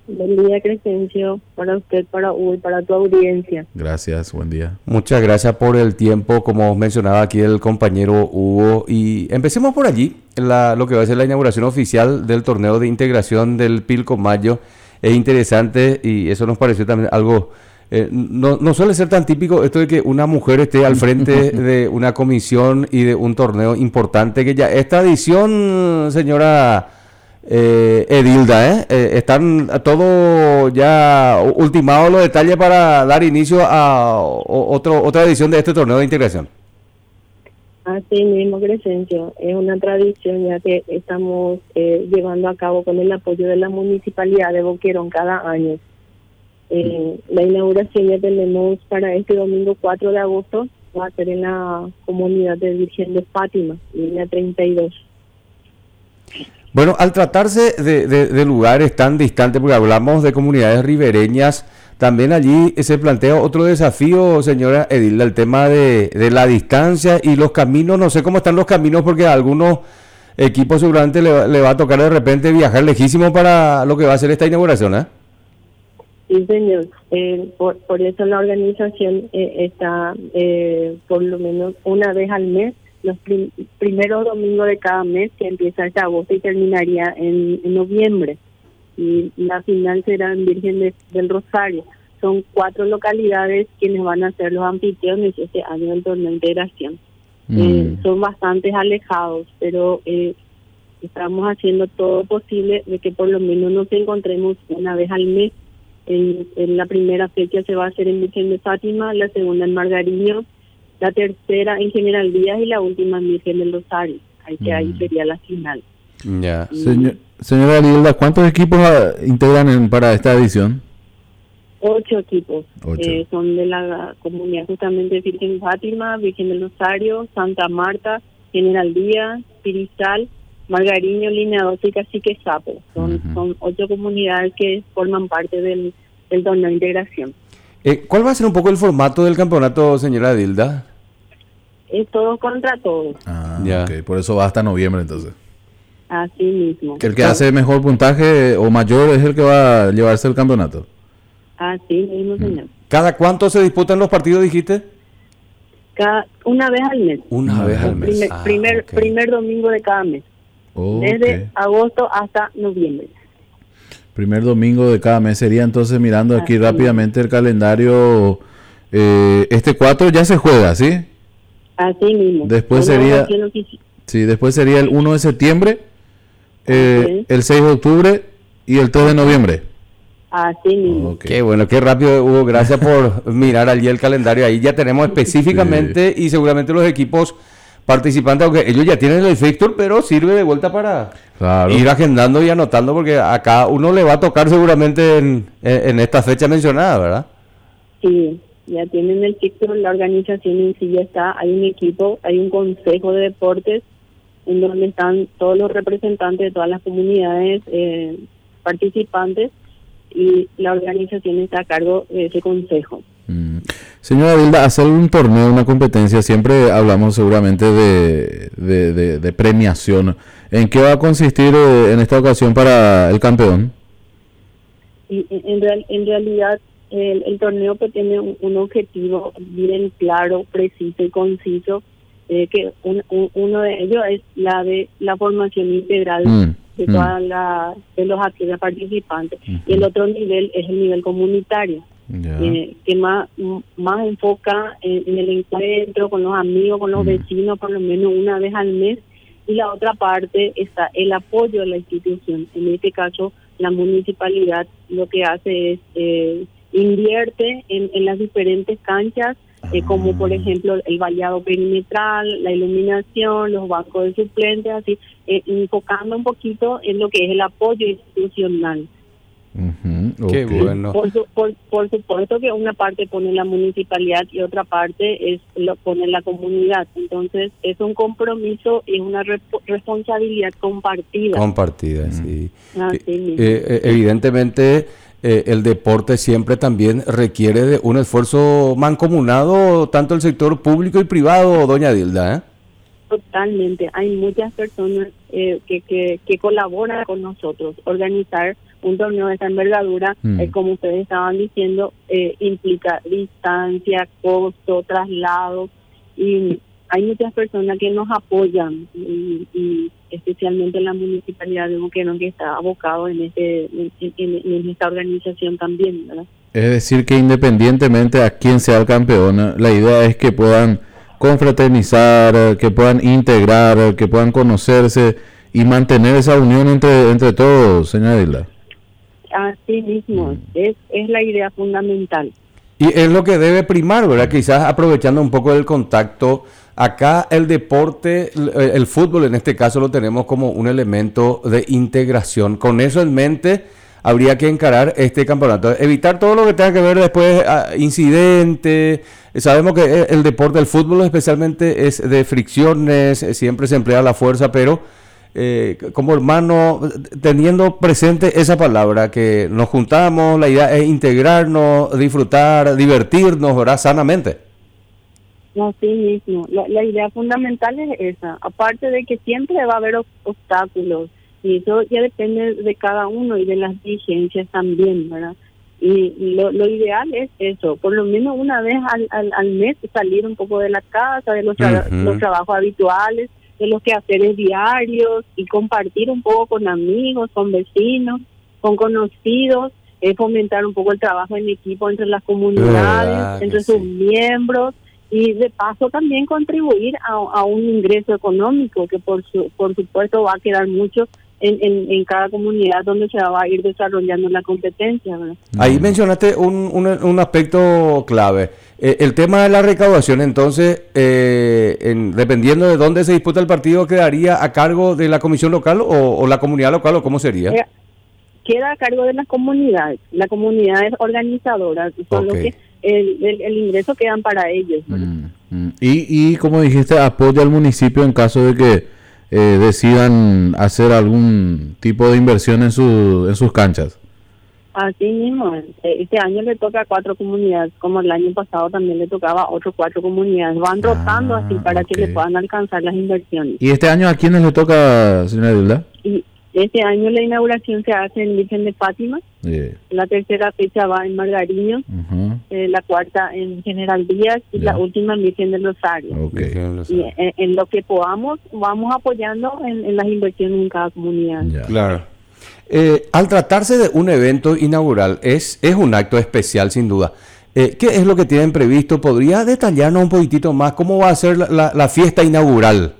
Buen día, Crescencio, para usted, para Hugo y para tu audiencia. Gracias, buen día. Muchas gracias por el tiempo, como mencionaba aquí el compañero Hugo. Y empecemos por allí, lo que va a ser la inauguración oficial del torneo de integración del Pilcomayo. Es interesante y eso nos pareció también algo... no suele ser tan típico esto de que una mujer esté al frente de una comisión y de un torneo importante, que ya esta edición, señora Edilda, están todo ya ultimados los detalles para dar inicio a otra edición de este torneo de integración. Así mismo, Crescencio, es una tradición ya que estamos llevando a cabo con el apoyo de la Municipalidad de Boquerón cada año. La inauguración ya tenemos para este domingo 4 de agosto, va a ser en la comunidad de Virgen de Fátima, línea 32. Bueno, al tratarse de lugares tan distantes, porque hablamos de comunidades ribereñas, también allí se plantea otro desafío, señora Edilda, el tema de la distancia y los caminos. No sé cómo están los caminos, porque a algunos equipos seguramente le va a tocar de repente viajar lejísimo para lo que va a ser esta inauguración, ¿eh? Sí, señor. Por eso la organización está por lo menos una vez al mes, los primeros domingos de cada mes, que empieza este agosto y terminaría en noviembre. Y la final será en Virgen del Rosario. Son 4 localidades quienes van a ser los anfitriones este año del torneo de integración. Son bastante alejados, pero estamos haciendo todo posible de que por lo menos nos encontremos una vez al mes. En la primera fecha se va a hacer en Virgen de Fátima, la segunda en Margariño, la tercera en General Díaz y la última en Virgen del Rosario. Ahí sería la final. Ya. Señora Edilda, ¿cuántos equipos integran para esta edición? 8 equipos. 8. Son de la comunidad justamente de Virgen de Fátima, Virgen del Rosario, Santa Marta, General Díaz, Pirizal, Margariño, Línea 12 y Cacique Sapo. Son 8 comunidades que forman parte del torneo de integración. ¿Cuál va a ser un poco el formato del campeonato, señora Edilda? Es todo contra todos. Ya. Okay. Por eso va hasta noviembre entonces. Así mismo. Que el que hace mejor puntaje o mayor es el que va a llevarse el campeonato. Así mismo, señor. ¿Cada cuánto se disputan los partidos, dijiste? Una vez al mes. Una vez al mes. Primer domingo de cada mes. Desde agosto hasta noviembre. Primer domingo de cada mes sería entonces, mirando aquí rápidamente el calendario, este 4 ya se juega, ¿sí? Así mismo. Después sería el 1 de septiembre, el 6 de octubre y el 3 de noviembre. Así mismo. Okay. Qué bueno, qué rápido, Hugo. Gracias por mirar allí el calendario. Ahí ya tenemos específicamente y seguramente los equipos participantes, aunque ellos ya tienen el fixture, pero sirve de vuelta para ir agendando y anotando, porque a cada uno le va a tocar seguramente en esta fecha mencionada, ¿verdad? Sí, ya tienen el fixture, la organización en sí ya está, hay un equipo, hay un consejo de deportes en donde están todos los representantes de todas las comunidades participantes, y la organización está a cargo de ese consejo. Señora Edilda, hacer un torneo, una competencia, siempre hablamos seguramente de premiación. ¿En qué va a consistir en esta ocasión para el campeón? Y en realidad el torneo pues tiene un objetivo bien claro, preciso y conciso, que uno de ellos es la de la formación integral de todas de los atletas participantes, y el otro nivel es el nivel comunitario. Que más enfoca en el encuentro con los amigos, con los vecinos, por lo menos una vez al mes, y la otra parte está el apoyo de la institución. En este caso, la municipalidad lo que hace es invierte en las diferentes canchas, como por ejemplo el vallado perimetral, la iluminación, los bancos de suplentes, así, enfocando un poquito en lo que es el apoyo institucional. Qué bueno. Por supuesto que una parte pone la municipalidad y otra parte lo pone la comunidad. Entonces es un compromiso y una responsabilidad compartida. Sí. Evidentemente el deporte siempre también requiere de un esfuerzo mancomunado, tanto el sector público y privado, doña Edilda, Totalmente. Hay muchas personas que colaboran con nosotros. Organizar un torneo de esta envergadura, como ustedes estaban diciendo, implica distancia, costo, traslado, y hay muchas personas que nos apoyan, y especialmente la municipalidad de Boquerón, que está abocado en esta organización también, ¿verdad? Es decir, que independientemente a quién sea el campeón, la idea es que puedan confraternizar, que puedan integrar, que puedan conocerse y mantener esa unión entre todos, señora Dilda. Así mismo, es la idea fundamental. Y es lo que debe primar, ¿verdad? Quizás aprovechando un poco del contacto, acá el deporte, el fútbol en este caso lo tenemos como un elemento de integración. Con eso en mente, habría que encarar este campeonato. Evitar todo lo que tenga que ver después, incidentes. Sabemos que el deporte, el fútbol especialmente, es de fricciones, siempre se emplea la fuerza, pero como hermano, teniendo presente esa palabra, que nos juntamos, la idea es integrarnos, disfrutar, divertirnos, ¿verdad? Sanamente. Así mismo, la idea fundamental es esa, aparte de que siempre va a haber obstáculos, y eso ya depende de cada uno y de las dirigencias también, ¿verdad? Y lo ideal es eso, por lo menos una vez al mes salir un poco de la casa, de los trabajos habituales, de los quehaceres diarios, y compartir un poco con amigos, con vecinos, con conocidos, fomentar un poco el trabajo en equipo entre las comunidades, entre sus miembros, y de paso también contribuir a un ingreso económico que por supuesto va a quedar mucho en cada comunidad donde se va a ir desarrollando la competencia, ¿verdad? Ahí mencionaste un aspecto clave, el tema de la recaudación. Entonces, dependiendo de dónde se disputa el partido, ¿quedaría a cargo de la comisión local o la comunidad local, o cómo sería? Queda a cargo de las comunidades organizadoras, son los que el ingreso quedan para ellos. Y como dijiste, apoya al municipio en caso de que decidan hacer algún tipo de inversión en sus canchas. Así mismo, este año le toca a 4 comunidades, como el año pasado también le tocaba a otras 4 comunidades. Van rotando así para que le puedan alcanzar las inversiones. ¿Y este año a quiénes le toca, señora Dilda? Y este año la inauguración se hace en Virgen de Fátima. La tercera fecha va en Margariño, la cuarta en General Díaz, y la última en Virgen del Rosario. Y en lo que podamos, vamos apoyando en las inversiones en cada comunidad. Claro. Al tratarse de un evento inaugural, es un acto especial sin duda. ¿Qué es lo que tienen previsto? ¿Podría detallarnos un poquitito más cómo va a ser la fiesta inaugural?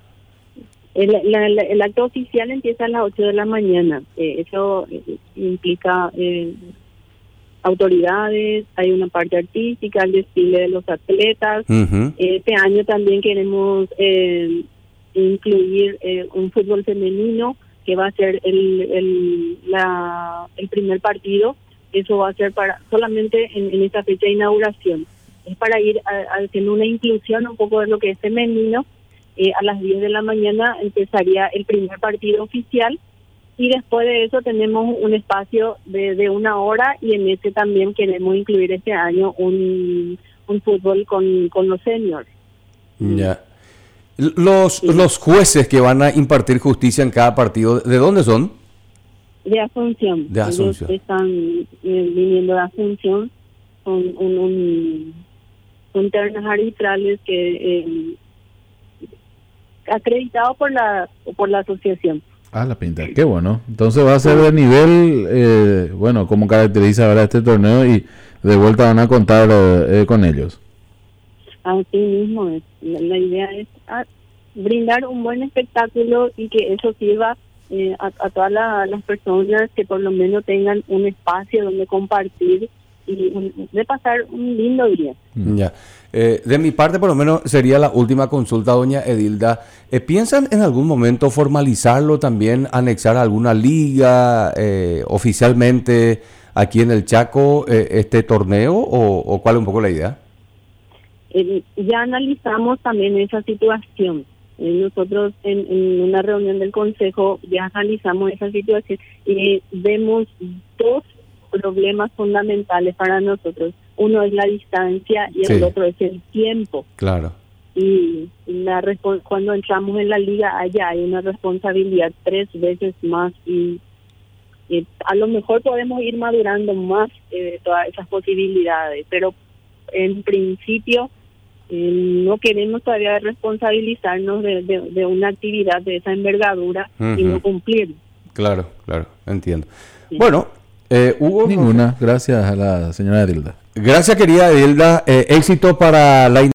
El acto oficial empieza a las 8 de la mañana. Eso implica autoridades, hay una parte artística, el desfile de los atletas. Este año también queremos incluir un fútbol femenino, que va a ser el primer partido. Eso va a ser solamente en esta fecha de inauguración. Es para ir haciendo una inclusión un poco de lo que es femenino. A las 10 de la mañana empezaría el primer partido oficial, y después de eso tenemos un espacio de 1 hora, y en ese también queremos incluir este año un fútbol con los seniors. Ya. Los jueces que van a impartir justicia en cada partido, ¿de dónde son? De Asunción. De Asunción. Ellos están viniendo de Asunción, son ternas arbitrales que acreditado por la asociación. La pinta, qué bueno. Entonces va a ser de nivel, como caracteriza ahora este torneo, y de vuelta van a contar con ellos. Así mismo es. La idea es brindar un buen espectáculo, y que eso sirva a todas las personas, que por lo menos tengan un espacio donde compartir y de pasar un lindo día. Ya. De mi parte, por lo menos, sería la última consulta, doña Edilda. ¿Piensan en algún momento formalizarlo también, anexar a alguna liga oficialmente aquí en el Chaco este torneo, o cuál es un poco la idea? Ya analizamos también esa situación. Nosotros en una reunión del Consejo ya analizamos esa situación y vemos 2 problemas fundamentales para nosotros. Uno es la distancia y el otro es el tiempo. Claro. y cuando entramos en la liga allá hay una responsabilidad 3 veces más y a lo mejor podemos ir madurando más todas esas posibilidades, pero en principio no queremos todavía responsabilizarnos de una actividad de esa envergadura y no cumplir. Claro, entiendo. Sí. Bueno, Hugo. Ninguna, gracias a la señora Edilda. Gracias, querida Edilda. Éxito para la